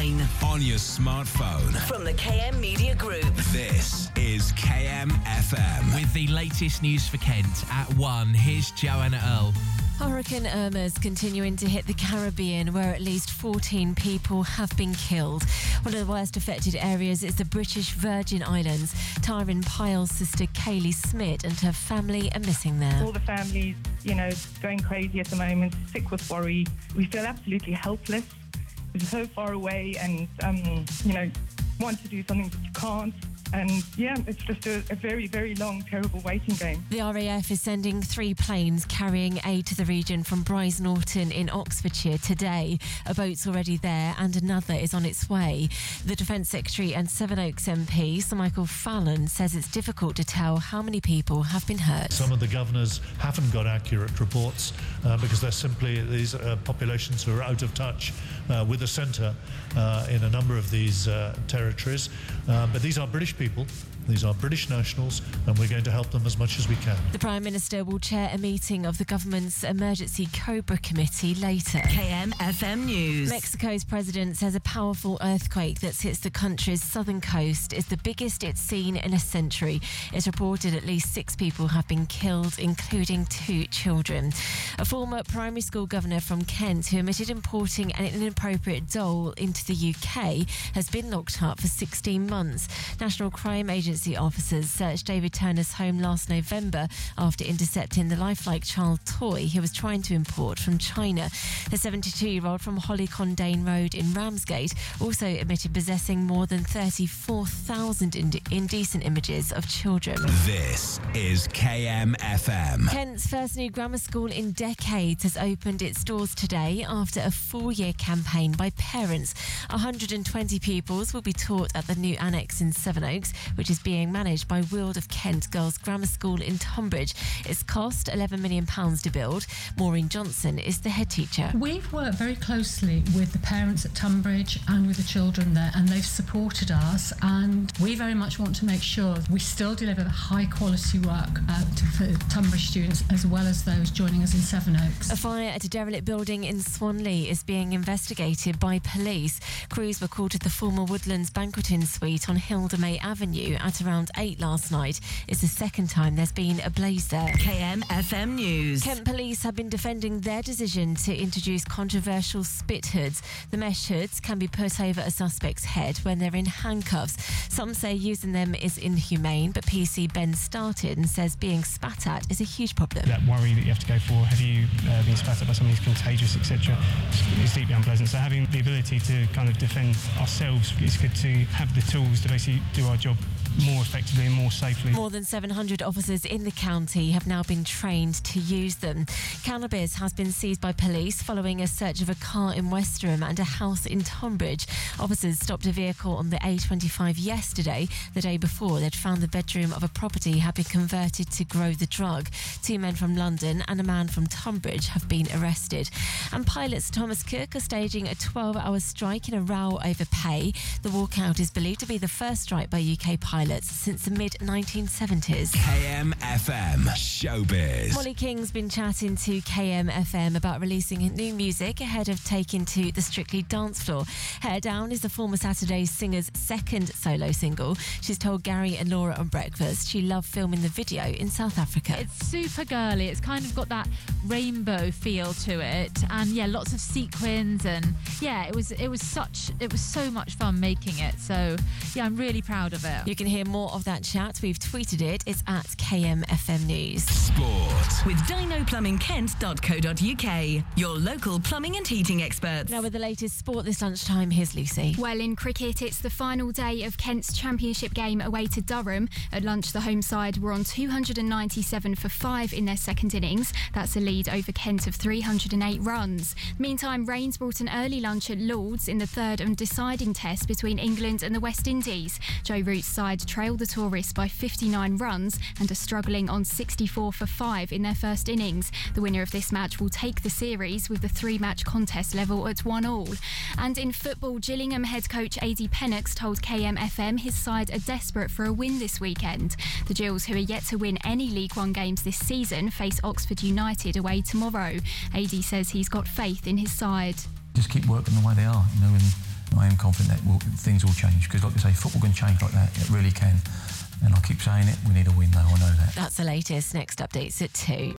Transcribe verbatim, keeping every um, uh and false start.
online, on your smartphone. From the K M Media Group. This is K M F M. With the latest news for Kent at one, here's Joanna Earl. Hurricane Irma is continuing to hit the Caribbean, where at least fourteen people have been killed. One of the worst affected areas is the British Virgin Islands. Tyron Pyle's sister Kaylee Smith and her family are missing there. All the families, you know, going crazy at the moment, sick with worry. We feel absolutely helpless. We're so far away and, um, you know, want to do something but you can't. And yeah, it's just a, a very, very long, terrible waiting game. The R A F is sending three planes carrying aid to the region from Brize Norton in Oxfordshire today. A boat's already there and another is on its way. The Defence Secretary and Sevenoaks M P, Sir Michael Fallon, says it's difficult to tell how many people have been hurt. Some of the governors haven't got accurate reports uh, because they're simply these uh, populations who are out of touch uh, with the centre uh, in a number of these uh, territories. Uh, but these are British people. These are British nationals, and we're going to help them as much as we can. The Prime Minister will chair a meeting of the government's Emergency Cobra Committee later. K M F M News. Mexico's president says a powerful earthquake that's hit the country's southern coast is the biggest it's seen in a century. It's reported at least six people have been killed, including two children. A former primary school governor from Kent who admitted importing an inappropriate doll into the U K has been locked up for sixteen months. National Crime Agency officers searched David Turner's home last November after intercepting the lifelike child toy he was trying to import from China. The seventy-two-year-old from Hollycondane Road in Ramsgate also admitted possessing more than thirty-four thousand ind- indecent images of children. This is K M F M. Kent's first new grammar school in decades has opened its doors today after a four-year campaign by parents. one hundred twenty pupils will be taught at the new annex in Sevenoaks, which is being managed by Weald of Kent Girls Grammar School in Tonbridge. It's cost eleven million pounds to build. Maureen Johnson is the head teacher. We've worked very closely with the parents at Tonbridge and with the children there, and they've supported us, and we very much want to make sure we still deliver high quality work uh, to, for Tonbridge students as well as those joining us in Sevenoaks. A fire at a derelict building in Swanley is being investigated by police. Crews were called to the former Woodlands banqueting suite on Hildemay Avenue at around eight last night. It's the second time there's been a blaze there. K M F M News. Kent police have been defending their decision to introduce controversial spit hoods. The mesh hoods can be put over a suspect's head when they're in handcuffs. Some say using them is inhumane, but P C Ben started and says being spat at is a huge problem. That worry that you have to go for, have you uh, been spat at by someone who's contagious, et cetera, is deeply unpleasant. So having the ability to kind of defend ourselves, it's good to have the tools to basically do our job more effectively and more safely. More than seven hundred officers in the county have now been trained to use them. Cannabis has been seized by police following a search of a car in Westerham and a house in Tonbridge. Officers stopped a vehicle on the A twenty-five yesterday. The day before, they'd found the bedroom of a property had been converted to grow the drug. Two men from London and a man from Tonbridge have been arrested. And pilots Thomas Cook are staging a twelve-hour strike in a row over pay. The walkout is believed to be the first strike by U K pilots since the mid nineteen seventies. K M F M Showbiz. Molly King's been chatting to K M F M about releasing new music ahead of taking to the Strictly dance floor. Hair Down is the former Saturday singer's second solo single. She's told Gary and Laura on Breakfast she loved filming the video in South Africa. It's super girly. It's kind of got that rainbow feel to it, and yeah, lots of sequins, and yeah, it was it was such it was so much fun making it. So yeah, I'm really proud of it. You can hear more of that chat. We've tweeted it. It's at K M F M News. Sport. With dino plumbing kent dot co dot U K, your local plumbing and heating experts. Now with the latest sport this lunchtime, here's Lucy. Well, in cricket, it's the final day of Kent's championship game away to Durham. At lunch, the home side were on two hundred ninety-seven for five in their second innings. That's a lead over Kent of three hundred eight runs. Meantime, rains brought an early lunch at Lords in the third and deciding test between England and the West Indies. Joe Root's side trailed the tourists by fifty-nine runs and are struggling on sixty-four for five in their first innings. The winner of this match will take the series with the three-match contest level at one all. And in football, Gillingham head coach A D Pennock told K M F M his side are desperate for a win this weekend. The Gills, who are yet to win any League One games this season, face Oxford United away tomorrow. A D says he's got faith in his side. Just keep working the way they are, you know, and I am confident that we'll, things will change, because like I say, football can change like that. It really can. And I keep saying it, we need a win though, I know that. That's the latest. Next updates at two.